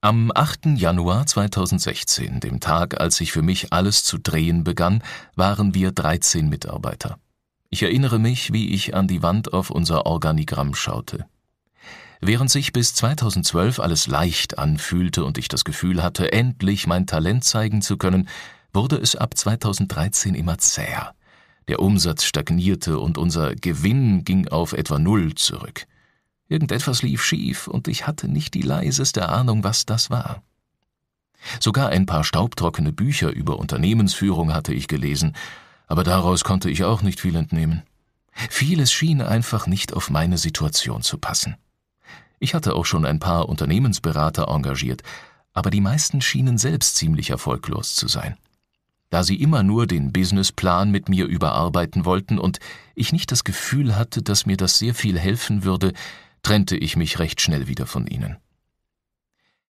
Am 8. Januar 2016, dem Tag, als sich für mich alles zu drehen begann, waren wir 13 Mitarbeiter. Ich erinnere mich, wie ich an die Wand auf unser Organigramm schaute. Während sich bis 2012 alles leicht anfühlte und ich das Gefühl hatte, endlich mein Talent zeigen zu können, wurde es ab 2013 immer zäher. Der Umsatz stagnierte und unser Gewinn ging auf etwa 0 zurück. Irgendetwas lief schief und ich hatte nicht die leiseste Ahnung, was das war. Sogar ein paar staubtrockene Bücher über Unternehmensführung hatte ich gelesen, aber daraus konnte ich auch nicht viel entnehmen. Vieles schien einfach nicht auf meine Situation zu passen. Ich hatte auch schon ein paar Unternehmensberater engagiert, aber die meisten schienen selbst ziemlich erfolglos zu sein. Da sie immer nur den Businessplan mit mir überarbeiten wollten und ich nicht das Gefühl hatte, dass mir das sehr viel helfen würde, trennte ich mich recht schnell wieder von ihnen.